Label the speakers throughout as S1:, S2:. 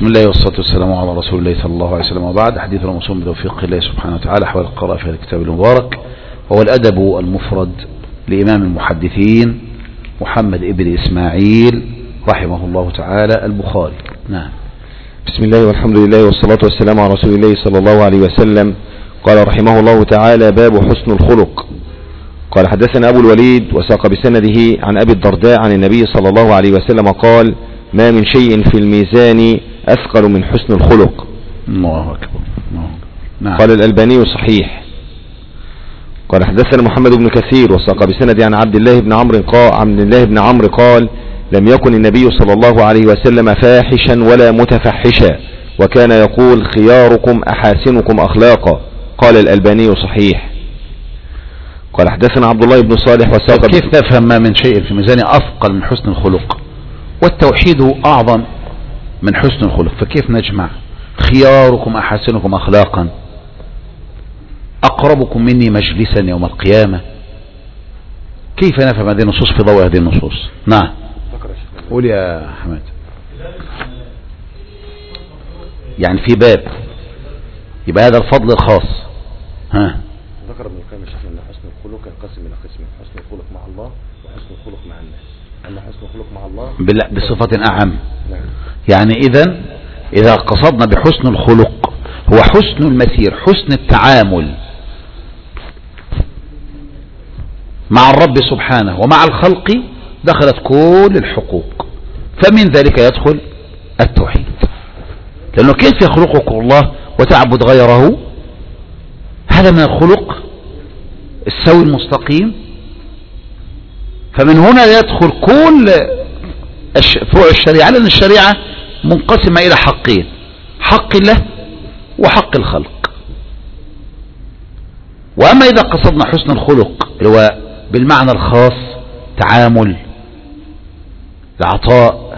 S1: بسم الله والصلاة والسلام على رسول الله صلى الله عليه وسلم، وبعد. حديث الموصول بتوفيق الله سبحانه وتعالى حول القراءة في الكتاب المبارك، وهو الأدب المفرد لإمام المحدثين محمد ابن إسماعيل رحمه الله تعالى البخاري. نعم.
S2: بسم الله والحمد لله والصلاة والسلام على رسول الله صلى الله عليه وسلم. قال رحمه الله تعالى: باب حسن الخلق. قال: حدثنا أبو الوليد وساق بسنده عن أبي الدرداء عن النبي صلى الله عليه وسلم قال: ما من شيء في الميزان أثقل من حسن الخلق.
S1: الله أكبر. نعم.
S2: قال الألباني صحيح. قال: حدثنا محمد بن كثير وساق بسنده عن عبد الله بن عمرو قال: لم يكن النبي صلى الله عليه وسلم فاحشا ولا متفحشا، وكان يقول: خياركم أحاسنكم أخلاقا. قال الألباني صحيح. قال: حدثنا عبد الله بن صالح وساق.
S1: كيف نفهم ما من شيء في الميزان أثقل من حسن الخلق؟ والتوحيد أعظم من حسن الخلق، فكيف نجمع خياركم أحاسنكم أخلاقا أقربكم مني مجلسا يوم القيامة؟ كيف نفهم هذه النصوص في ضوء هذه النصوص؟ نعم. قول يا حماد. يعني في باب يبقى هذا الفضل الخاص. ها.
S3: ذكر ابن القيم الشيخ ان حسن الخلق ينقسم الى قسمين: حسن الخلق مع الله وحسن الخلق مع الناس. ان حسن الخلق مع الله
S1: بصفة أعم.
S3: نعم.
S1: يعني إذا قصدنا بحسن الخلق هو حسن المسير، حسن التعامل مع الرب سبحانه ومع الخلق، دخلت كل الحقوق، فمن ذلك يدخل التوحيد. لأنه كيف يخلقك الله وتعبد غيره؟ هذا من الخلق السوي المستقيم. فمن هنا يدخل كل فروع الشريعة، لأن الشريعة منقسمة إلى حقين: حق الله وحق الخلق. وأما إذا قصدنا حسن الخلق اللي هو بالمعنى الخاص تعامل العطاء،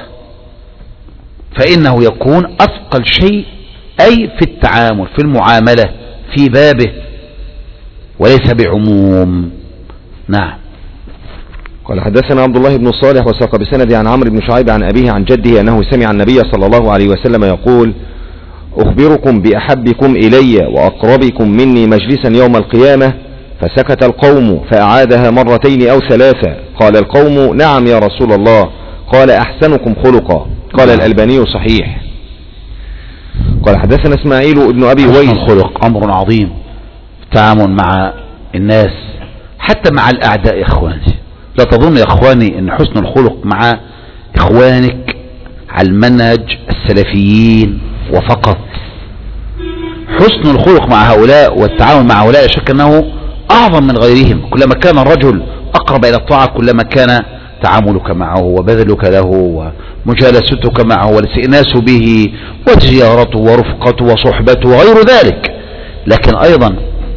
S1: فإنه يكون أثقل شيء أي في التعامل، في المعاملة، في بابه، وليس بعموم. نعم.
S2: قال: حدثنا عبد الله بن صالح وساق بسنده عن عمرو بن شعيب عن أبيه عن جده أنه سمع النبي صلى الله عليه وسلم يقول: أخبركم بأحبكم إلي وأقربكم مني مجلسا يوم القيامة. فسكت القوم فأعادها مرتين أو ثلاثة. قال القوم: نعم يا رسول الله. قال: أحسنكم خلقا. قال الألباني صحيح. قال: حدثنا إسماعيل ابن أبي ويس.
S1: الخلق أمر عظيم، التعامل مع الناس حتى مع الأعداء. يا إخواني، لا تظن يا إخواني أن حسن الخلق مع إخوانك على المنهج السلفيين وفقط. حسن الخلق مع هؤلاء والتعامل مع هؤلاء شك أنه أعظم من غيرهم. كلما كان الرجل أقرب إلى الطاعة كلما كان تعاملك معه وبذلك له ومجالستك معه والاستئناس به وزيارته ورفقته وصحبته وغير ذلك. لكن أيضا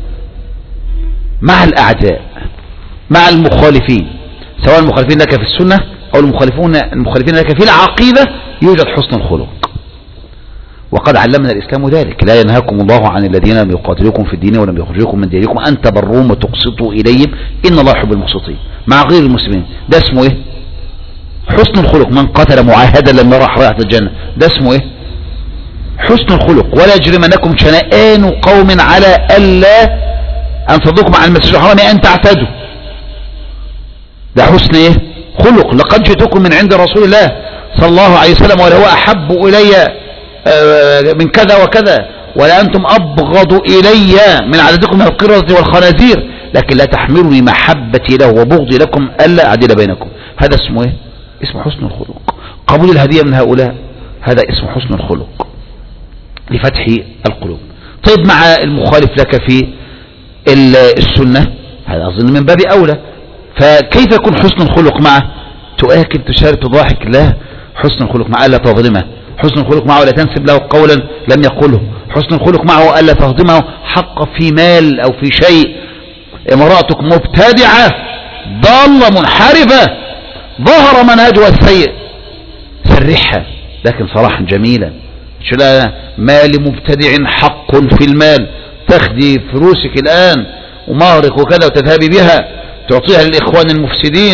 S1: مع الأعداء، مع المخالفين، سواء المخالفين لك في السنة أو المخالفين لك في العقيدة، يوجد حسن الخلق. وقد علمنا الإسلام ذلك: لا ينهاكم الله عن الذين لم يقاتلوكم في الدين ولم يخرجوكم من دياركم أن تبروهم وتقسطوا إليهم إن الله يحب المقسطين. مع غير المسلمين ده اسمه إيه؟ حسن الخلق. من قتل معاهدا لم يرح رائحة الجنة، ده اسمه إيه؟ حسن الخلق. ولا يجرمنكم شنآن قوم على ألا أن صدوكم عن المسجد الحرام أن تعتدوا، ده حسن إيه؟ خلق. لقد جئتكم من عند رسول الله صلى الله عليه وسلم ولا هو أحب إلي من كذا وكذا، ولا أنتم أبغض إلي من عددكم من القردة والخنازير، لكن لا تحملني محبتي له وبغضي لكم ألا أعدل بينكم. هذا اسمه إيه؟ اسمه حسن الخلق. قبول الهدية من هؤلاء هذا اسمه حسن الخلق لفتح القلوب. طيب مع المخالف لك في السنة، هذا أظن من باب أولى. فكيف يكون حسن الخلق معه؟ تؤكل، تشارك، تضاحك؟ لا، حسن الخلق معه ألا تظلمه، حسن الخلق معه ألا تنسب له قولا لم يقله، حسن الخلق معه ألا تهضمه حق في مال أو في شيء. امرأتك مبتدعة ضالة منحرفة ظهر منهجها السيء، سرحها لكن صراحا جميلا. لا، مال مبتدع حق في المال، تاخدي فلوسك الآن ومهرك وكذا وتذهبي بها تعطيها للإخوان المفسدين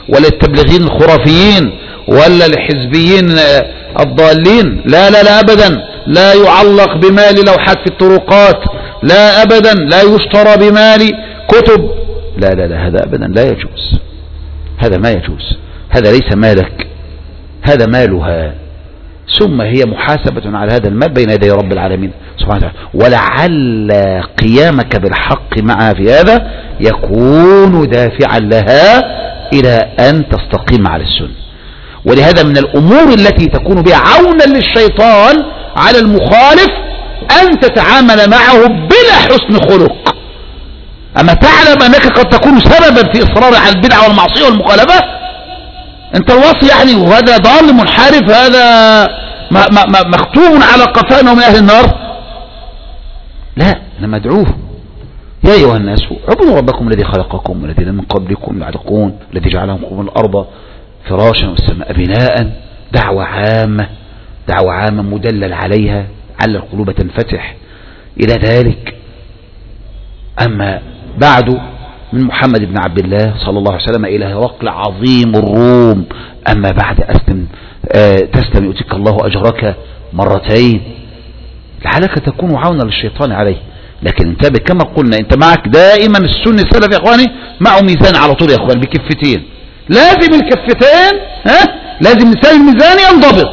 S1: ولا التبليغين الخرافيين ولا الحزبيين الضالين. لا لا لا أبدا، لا يعلق بمال لوحات في الطرقات، لا أبدا، لا يشترى بمال كتب، لا لا لا، هذا أبدا لا يجوز، هذا ما يجوز، هذا ليس مالك، هذا مالها، ثم هي محاسبة على هذا المال بين يدي رب العالمين سبحانه وتعالى. ولعل قيامك بالحق معها في هذا يكون دافعا لها إلى أن تستقيم على السنة. ولهذا من الأمور التي تكون بها عونا للشيطان على المخالف أن تتعامل معه بلا حسن خلق. أما تعلم أنك قد تكون سببا في إصرار على البدعة والمعصية والمخالفة، أنت الوصي يعني، وهذا ضال منحرف، هذا مختوم على قفانا من أهل النار. لا، أنا مدعوه يا أيها الناس اعبدوا ربكم الذي خلقكم والذين من قبلكم لعلكم الذي جعلكم الأرض فراشا والسماء بناء. دعوة عامة، دعوة عامة مدلل عليها، على القلوب تنفتح إلى ذلك. أما بعد، من محمد بن عبد الله صلى الله عليه وسلم إلى هرقل عظيم الروم: أما بعد أسلم تسلم يؤتيك الله أجرك مرتين. لعلك تكون عونا للشيطان عليه. لكن انتبه كما قلنا، انت معك دائما السنة السلف يا اخواني معه ميزان على طول يا اخواني بكفتين، لازم الكفتين لازم لسان الميزان ينضبط.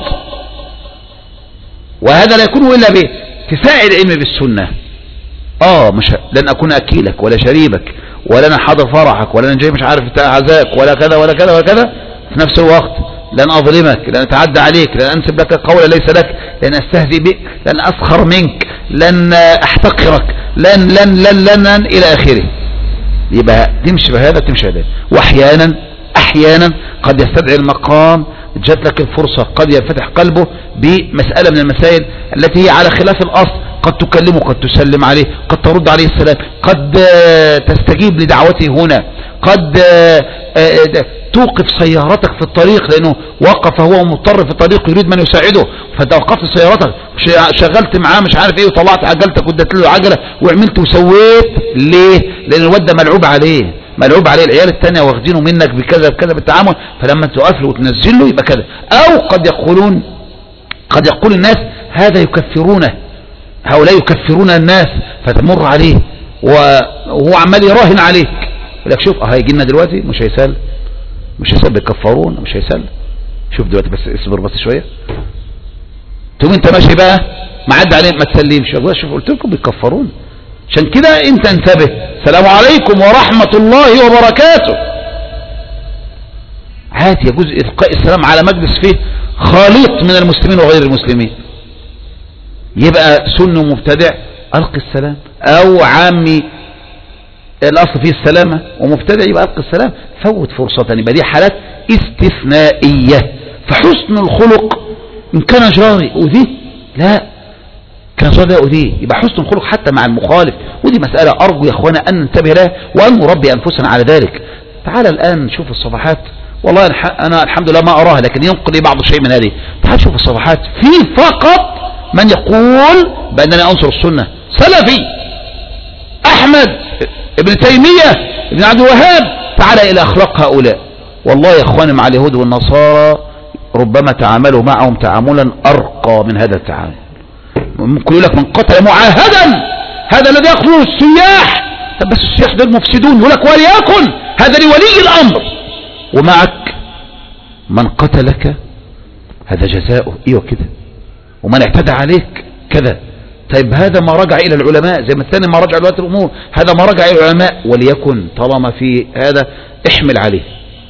S1: وهذا لا يكون الا باتساع العلم بالسنة. مش لن اكون اكيلك ولا شريبك ولا انا حاضر فرحك ولا انا جاي مش عارف عزاك ولا كذا ولا كذا ولا كذا. في نفس الوقت لن اظلمك، لن اتعدى عليك، لن انسب لك قولا ليس لك، لن استهزئ بك، لن اسخر منك، لن احتقرك، لن لن لن لن, لن الى اخره. يبقى تمشي بهذا تمشي بهذا. واحيانا قد يستدعي المقام، جات لك الفرصة، قد ينفتح قلبه بمسألة من المسائل التي هي على خلاف الأصل، قد تكلمه، قد تسلم عليه، قد ترد عليه السلام، قد تستجيب لدعوته هنا، قد توقف سيارتك في الطريق لأنه وقف هو مضطر في الطريق يريد من يساعده، فانت وقفت سيارتك شغلت معاه مش عارف ايه وطلعت عجلتك واديت له عجلة وعملت وسويت. ليه؟ لأن الواد ده ملعوب عليه، ملعوب عليه، العيال التانية واخدينه منك بكذا بكذا بالتعامل، فلما تقفله وتنزل له يبقى كذا. أو قد يقول الناس هذا يكفرونه، هؤلاء يكفرون الناس، فتمر عليه وهو عمال يراهن عليك، يقول لك شوف هيجي لنا دلوقتي مش هيسال بيكفرون، مش هيسال. شوف دلوقتي بس اصبر بس شويه، تقوم انت ماشي بقى معدي عليه ما تسلمش، شوف قلت لكم بيكفرون. عشان كده انت انتبه. السلام عليكم ورحمة الله وبركاته. عادي يجوز إلقاء السلام على مجلس فيه خليط من المسلمين وغير المسلمين، يبقى سنة مبتدع ألقي السلام، أو عامي الأصل فيه السلامة ومبتدع يبقى ألقي السلام. فوت فرصة، يبقى دي حالات استثنائية. فحسن الخلق إن كان جاري ودي لا كان جاري ودي يبقى حسن الخلق حتى مع المخالف. ودي مسألة أرجو يا أخوانا أن ننتبه لها وأن نربي أنفسنا على ذلك. تعال الآن نشوف الصفحات، والله أنا الحمد لله ما أراها لكن ينقل لي بعض شيء من هذه. تعال شوف الصفحات، في فقط من يقول بأنني أنصر السنة، سلفي، أحمد، ابن تيمية، ابن عبد الوهاب. تعال إلى أخلاق هؤلاء. والله يا أخواني مع اليهود والنصارى ربما تعاملوا معهم تعاملا أرقى من هذا التعامل. ممكن يقول لك من قتل معاهدا هذا الذي يقتل السياح. طب بس السياح دول مفسدون، يقول لك وليكن هذا لولي الأمر، ومعك من قتلك هذا جزاؤه ايوه كده، ومن اعتدى عليك كذا. طيب هذا ما رجع الى العلماء زي ما الثاني ما رجع لولاة الامور، هذا ما رجع الى العلماء. وليكن طالما في هذا احمل عليه.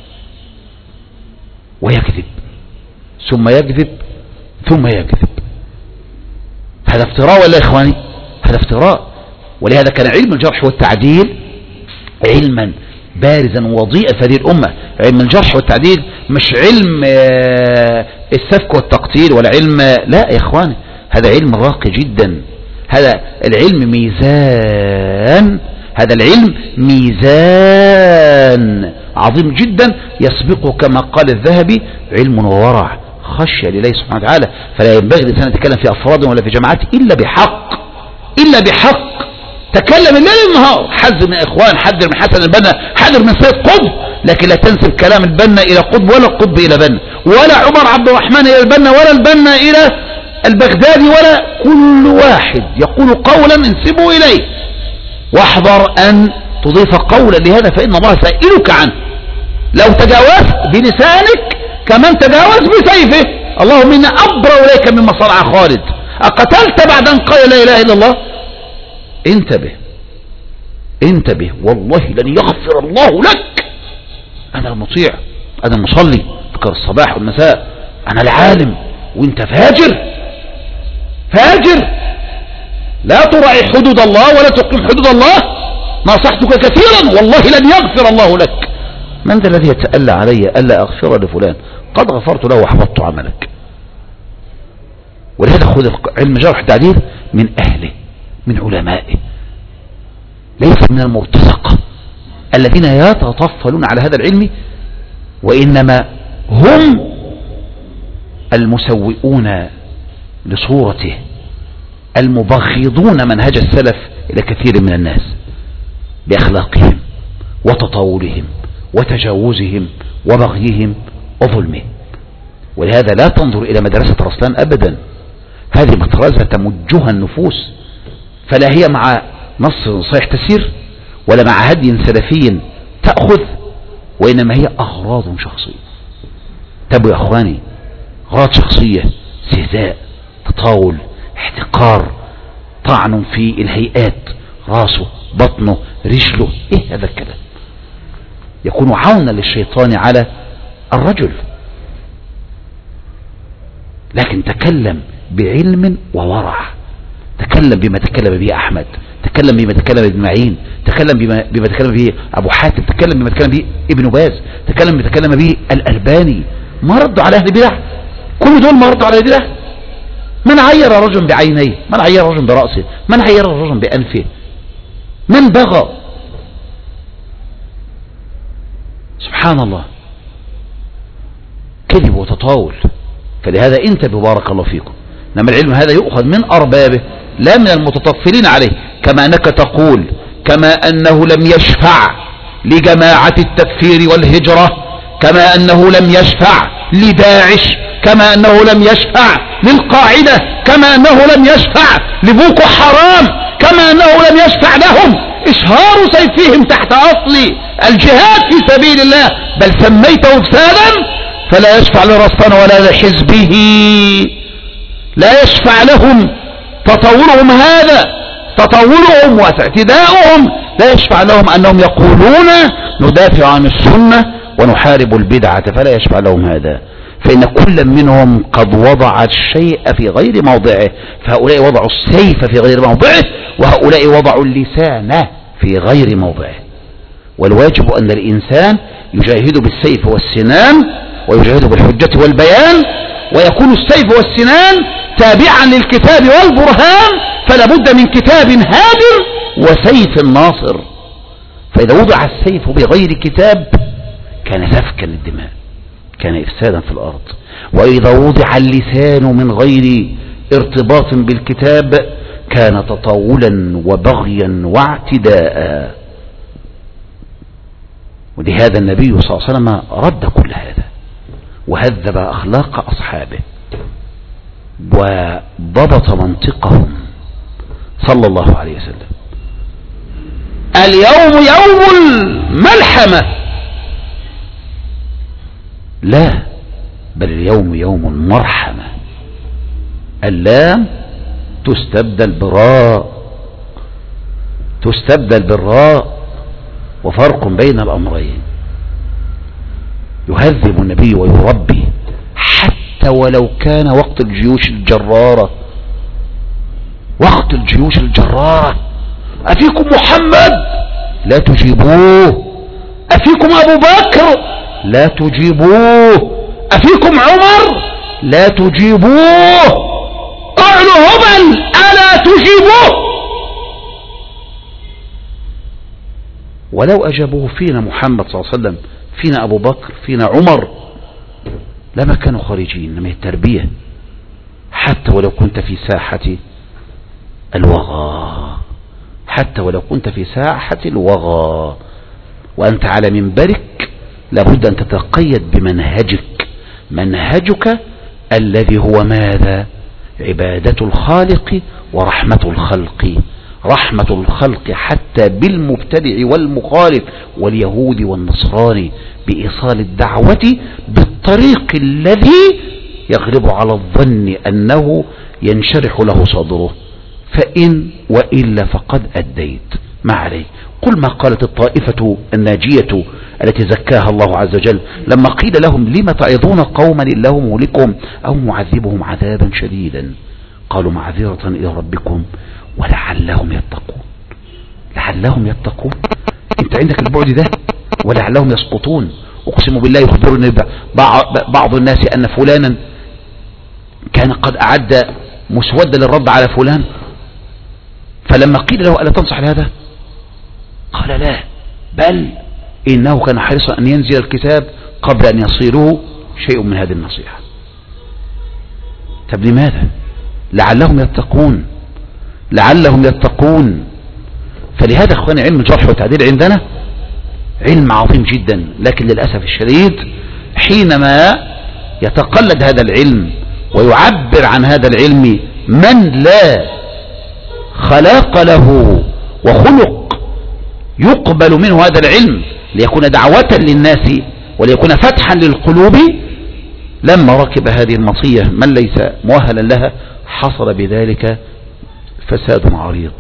S1: ويكذب ثم يكذب ثم يكذب، هذا افتراء ولا يا اخواني؟ هذا افتراء. ولهذا كان علم الجرح والتعديل علما بارزا وضيئا في هذه الأمة. علم الجرح والتعديل مش علم السفك والتقتيل ولا علم، لا يا اخواني، هذا علم راقي جدا. هذا العلم ميزان، هذا العلم ميزان عظيم جدا يسبقه كما قال الذهبي علم وورع خشية لله سبحانه وتعالى. فلا ينبغي الإنسان يتكلم في أفراد ولا في جماعات إلا بحق، إلا بحق. تكلم الليل النهار، حذر من اخوان، حذر من حسن البنا، حذر من سيد قطب، لكن لا تنسب كلام البنا الى قطب ولا القطب الى بنا ولا عمر عبد الرحمن الى البنا ولا البنا الى البغدادي، ولا كل واحد يقول قولا انسبه اليه، واحذر ان تضيف قولا لهذا فان الله سائلك عنه. لو تجاوزت بلسانك كمن تجاوز بسيفه. اللهم إني أبرأ إليك مما صنع خالد، أقتلت بعد أن قال لا إله إلا الله؟ انتبه انتبه، والله لن يغفر الله لك. أنا المطيع، أنا المصلي، ذكر الصباح والمساء، أنا العالم، وانت فاجر فاجر، لا تراعي حدود الله ولا تقيم حدود الله. نصحتك كثيرا، والله لن يغفر الله لك. من ذا الذي يتألى علي ألا أغفر لفلان؟ قد غفرت له وحبطت عملك. ولهذا خذ علم جرح التعديل من أهله، من علمائه، ليس من المرتزقة الذين يتطفلون على هذا العلم، وإنما هم المسوئون لصورته، المبغضون منهج السلف إلى كثير من الناس بأخلاقهم وتطاولهم وتجاوزهم وبغيهم وظلمهم. ولهذا لا تنظر إلى مدرسة رسلان أبدا، هذه مدرسة تمجها النفوس، فلا هي مع نص صحيح تسير ولا مع هدي سلفي تأخذ، وإنما هي أغراض شخصية. تبوا يا أخواني، أغراض شخصية، استهزاء، تطاول، احتقار، طعن في الهيئات، راسه، بطنه، رجله، ايه هذا الكلام؟ يكون عونا للشيطان على الرجل. لكن تكلم بعلم وورع، تكلم بما تكلم به أحمد، تكلم بما تكلم ابن معين، تكلم بما تكلم به أبو حاتم، تكلم بما تكلم به ابن باز، تكلم بما تكلم به الألباني. ما ردوا على أهل البدع؟ كل دول ما ردوا على أهل البدع. من عير رجل بعينيه، من عير رجل برأسه، من عير رجل بأنفه، من بغى. سبحان الله، كذب وتطاول. فلهذا انتبهوا بارك الله فيكم. انما العلم هذا يؤخذ من أربابه لا من المتطفلين عليه. كما أنك تقول كما أنه لم يشفع لجماعة التكفير والهجرة، كما أنه لم يشفع لداعش، كما أنه لم يشفع للقاعدة، كما أنه لم يشفع لبوكو حرام، كما أنه لم يشفع لهم إشهار سيفهم تحت أصل الجهاد في سبيل الله، بل سميته إفسادا، فلا يشفع لرسطان ولا لحزبه، لا يشفع لهم. تطورهم هذا، تطورهم واعتداؤهم لا يشفع لهم أنهم يقولون ندافع عن السنة ونحارب البدعة، فلا يشفع لهم هذا. فإن كل منهم قد وضع الشيء في غير موضعه، فهؤلاء وضعوا السيف في غير موضعه، وهؤلاء وضعوا اللسان في غير موضعه. والواجب أن الإنسان يجاهد بالسيف والسنان، ويجاهد بالحجة والبيان، ويكون السيف والسنان تابعا للكتاب والبرهان، فلا بد من كتاب هادم وسيف ناصر. فإذا وضع السيف بغير كتاب كان سفكا للدماء، كان إفسادا في الأرض. وإذا وضع اللسان من غير ارتباط بالكتاب كان تطاولا وبغيا واعتداء. ولهذا النبي صلى الله عليه وسلم رد كل هذا، وهذب أخلاق أصحابه، وضبط منطقهم صلى الله عليه وسلم. اليوم يوم الملحمة، لا، بل اليوم يوم المرحمة. اللام تستبدل براء، تستبدل بالراء، وفرق بين الأمرين. يهذب النبي ويربي حتى ولو كان وقت الجيوش الجرارة، وقت الجيوش الجرارة. أفيكم محمد؟ لا تجيبوه. أفيكم أبو بكر؟ لا تجيبوه. أفيكم عمر؟ لا تجيبوه. اعلوا هبل ألا تجيبوه. ولو أجابوه فينا محمد صلى الله عليه وسلم، فينا أبو بكر، فينا عمر، لما كانوا خارجين. إنما التربية حتى ولو كنت في ساحة الوغى، حتى ولو كنت في ساحة الوغى وأنت على منبرك لابد أن تتقيد بمنهجك، منهجك الذي هو ماذا؟ عبادة الخالق ورحمة الخلق، رحمة الخلق حتى بالمبتدع والمخالف واليهود والنصراني، بإيصال الدعوة بالطريق الذي يغلب على الظن أنه ينشرح له صدره، فإن وإلا فقد أديت ما عليه. قل ما قالت الطائفة الناجية التي زكاها الله عز وجل لما قيل لهم لم تعظون قوما الله مهلكهم أو معذبهم عذابا شديدا، قالوا معذرة إلى ربكم ولعلهم يتقون. لعلهم يتقون، انت عندك البعد ده، ولعلهم يسقطون. اقسم بالله يخبرني بعض الناس ان فلانا كان قد اعد مسودا للرد على فلان، فلما قيل له الا تنصح لهذا قال لا، بل انه كان حريصا ان ينزل الكتاب قبل ان يصيره شيء من هذه النصيحة. طب لماذا؟ لعلهم يتقون، لعلهم يتقون. فلهذا اخواني علم الجرح والتعديل عندنا علم عظيم جدا، لكن للأسف الشديد حينما يتقلد هذا العلم ويعبر عن هذا العلم من لا خلاق له وخلق يقبل منه هذا العلم ليكون دعوة للناس وليكون فتحا للقلوب، لما ركب هذه المطية من ليس مؤهلا لها حصل بذلك فساد عريض.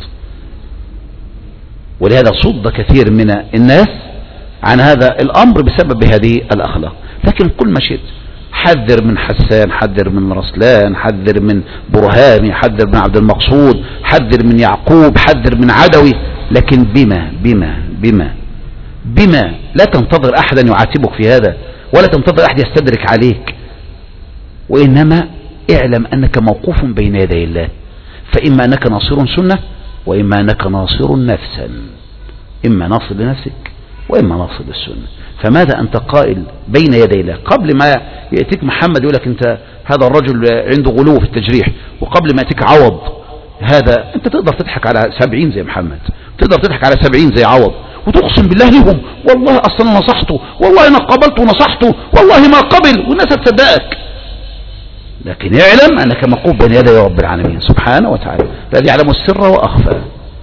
S1: ولهذا صد كثير من الناس عن هذا الأمر بسبب هذه الأخلاق. لكن كل ما شئت، حذر من حسان، حذر من رسلان، حذر من برهامي، حذر من عبد المقصود، حذر من يعقوب، حذر من عدوي، لكن بما لا تنتظر أحدا يعاتبك في هذا، ولا تنتظر أحد يستدرك عليك، وإنما اعلم أنك موقوف بين يدي الله، فإما أنك ناصر سنة وإما أنك ناصر نفسا، إما ناصر لنفسك وإما ناصر للسنة. فماذا أنت قائل بين يدي الله؟ قبل ما يأتيك محمد يقول لك أنت هذا الرجل عنده غلو في التجريح، وقبل ما يأتيك عوض هذا أنت تقدر تضحك على 70 زي محمد، تقدر تضحك على 70 زي عوض، وتقسم بالله لهم والله أصلا نصحته، والله أنا قبلت ونصحته، والله ما قبل، والناس تصدقك. لكن اعلم أنك موقوف بين يدي رب العالمين سبحانه وتعالى الذي يعلم السر وأخفى،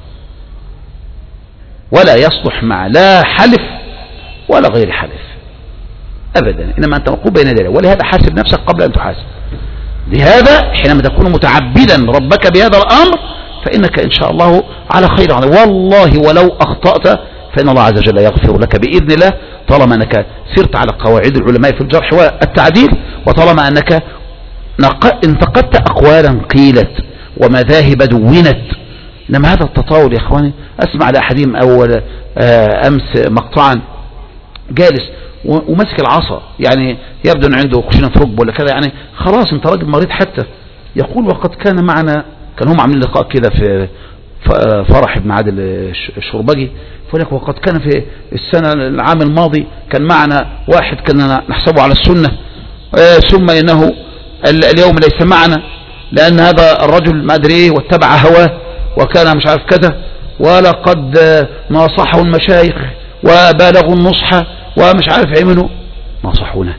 S1: ولا يصلح مع لا حلف ولا غير حلف أبدا، إنما أنت موقوف بين يدي. ولهذا حاسب نفسك قبل أن تحاسب. لهذا حينما تكون متعبدا ربك بهذا الأمر فإنك إن شاء الله على خير. والله ولو أخطأت فإن الله عز وجل يغفر لك بإذن الله، طالما أنك سرت على قواعد العلماء في الجرح والتعديل، وطالما أنك انتقدت أقوالا قيلت ومذاهب دونت. إنما هذا التطاول يا إخواني، أسمع لأحدهم أول أمس مقطعا جالس ومسك العصا، يعني يبدو أن عنده خشونة في ركبه ولا كذا، يعني خلاص أنت راجل مريض حتى. يقول وقد كان معنا، كان هم عاملين لقاء كده في فرح ابن عادل الشربجي، فقال لك وقد كان في السنة العام الماضي كان معنا واحد كنا نحسبه على السنة، ثم إنه اليوم ليس معنا لأن هذا الرجل ما أدري إيه واتبع هواه وكان مش عارف كذا، ولقد ناصحه المشايخ وبالغوا النصح ومش عارف عملوا. نصحونا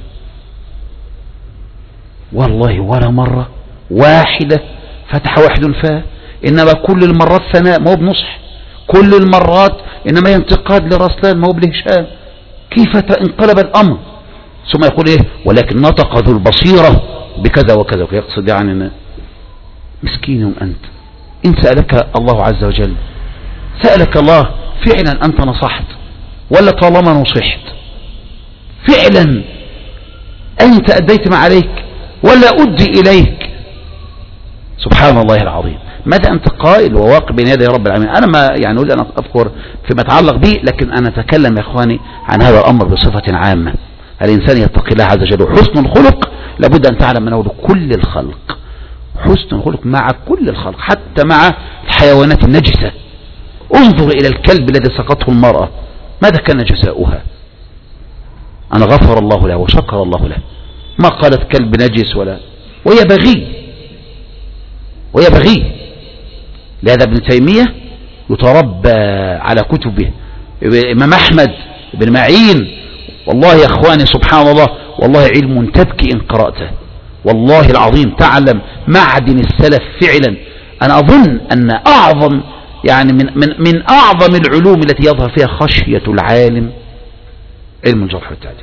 S1: والله ولا مرة واحدة فتح واحد فاه، إنما كل المرات ثناء ما هو بنصح، كل المرات إنما ينتقاد لرسلان ما هو بلهشام. كيف انقلب الأمر؟ ثم يقول إيه ولكن نطق ذو البصيرة بكذا وكذا، ويقصد يعني مسكين أنت. إن سألك الله عز وجل، سألك الله فعلا أنت نصحت ولا طالما نصحت فعلا أنت أديت ما عليك ولا أدي إليك؟ سبحان الله العظيم. ماذا أنت قائل وواقع بين يدي رب العالمين؟ أنا ما يعني أريد أن أذكر فيما يتعلق به، لكن أنا أتكلم يا إخواني عن هذا الأمر بصفة عامة. الإنسان يتقي الله عز وجل، وحسن الخلق لابد أن تعلم أنه لكل الخلق، حسن الخلق مع كل الخلق حتى مع الحيوانات النجسة. انظر إلى الكلب الذي سقطه المرأة ماذا كان جزاؤها؟ أنا غفر الله له وشكر الله له، ما قالت كلب نجس وهي بغي. لهذا ابن تيمية يتربى على كتبه. إمام أحمد بن معين والله يا أخواني سبحان الله والله علم تبكي إن قرأته، والله العظيم تعلم معدن السلف فعلا. أنا أظن أن أعظم يعني من أعظم العلوم التي يظهر فيها خشية العالم علم الجرح والتعديل،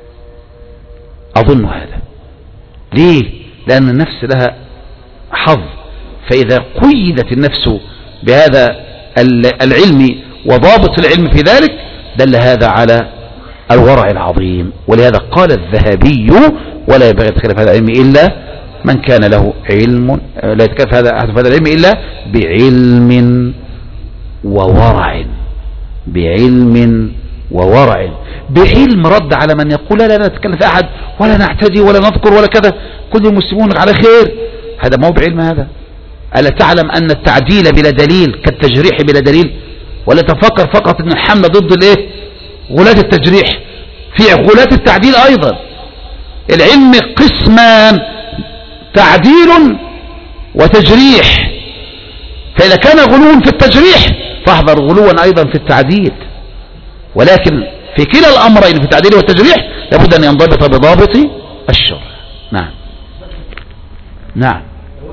S1: أظن هذا. ليه؟ لأن النفس لها حظ، فإذا قيدت النفس بهذا العلم وضابط العلم في ذلك دل هذا على الورع العظيم. ولهذا قال الذهبي ولا ينبغي يتكلم في هذا العلم إلا من كان له علم، لا يتكلم في هذا العلم إلا بعلم وورع، بعلم وورع، بعلم رد على من يقول لا نتكلم في أحد ولا نعتدي ولا نذكر ولا كذا، كل المسلمون على خير. هذا مو بعلم هذا. ألا تعلم أن التعديل بلا دليل كالتجريح بلا دليل؟ ولا تفكر فقط أن الحملة ضد الايه غلاة التجريح، في غلاة التعديل أيضا. العلم قسمان، تعديل وتجريح، فإذا كان غلو في التجريح فاحذر غلوا أيضا في التعديل. ولكن في كلا الأمرين في التعديل والتجريح لابد أن ينضبط بضابط الشرع. نعم نعم.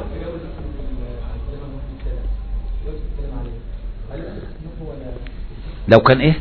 S1: لو كان ايه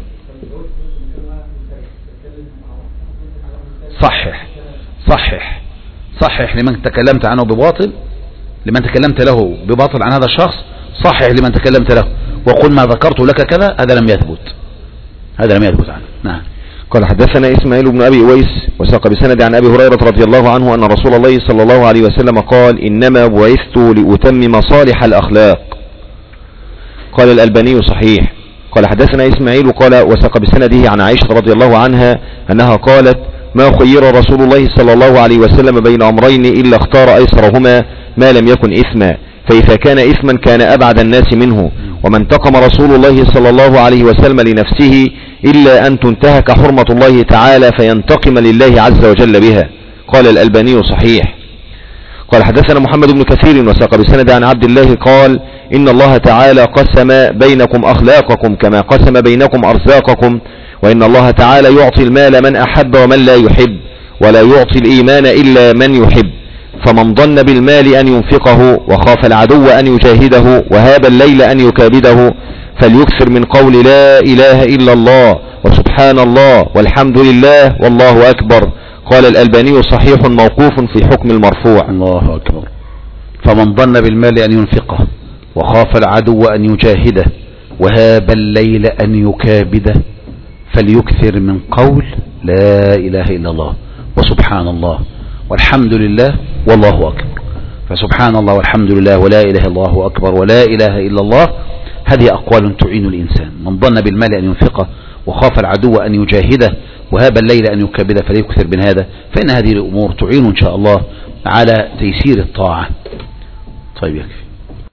S1: صحح لمن تكلمت عنه بباطل، لمن تكلمت له بباطل عن هذا الشخص، صحح لمن تكلمت له وقل ما ذكرت لك كذا، هذا لم يثبت عنه. نعم.
S2: قال حدثنا إسماعيل بن أبي أويس وساق بسند عن أبي هريرة رضي الله عنه أن رسول الله صلى الله عليه وسلم قال إنما بعثت لأتمم صالح الأخلاق. قال الألباني صحيح. قال حدثنا إسماعيل قال وساق بسنده عن عائشة رضي الله عنها أنها قالت ما خير رسول الله صلى الله عليه وسلم بين أمرين إلا اختار أيسرهما ما لم يكن إثما، فإذا كان إثما كان أبعد الناس منه، وما انتقم رسول الله صلى الله عليه وسلم لنفسه إلا أن تنتهك حرمة الله تعالى فينتقم لله عز وجل بها. قال الألباني صحيح. قال حدثنا محمد بن كثير وساق بسند عن عبد الله قال إن الله تعالى قسم بينكم أخلاقكم كما قسم بينكم أرزاقكم، وإن الله تعالى يعطي المال من أحب ومن لا يحب، ولا يعطي الإيمان إلا من يحب. فمن ظن بالمال أن ينفقه وخاف العدو أن يجاهده وهاب الليل أن يكابده فليكثر من قول لا إله إلا الله وسبحان الله والحمد لله والله أكبر. قال الألباني صحيح موقوف في حكم المرفوع.
S1: الله أكبر. فمن ظن بالمال أن ينفقه وخاف العدو أن يجاهده وهاب الليل أن يكابده فليكثر من قول لا إله إلا الله وسبحان الله والحمد لله والله أكبر. فسبحان الله والحمد لله ولا إله إلا الله أكبر ولا إله إلا الله، هذه أقوال تعين الإنسان. من ظن بالمال أن ينفقه وخاف العدو أن يجاهده وهاب الليل أن يكبده فليكثر من هذا، فإن هذه الأمور تعين إن شاء الله على تيسير الطاعة. طيب يكفي.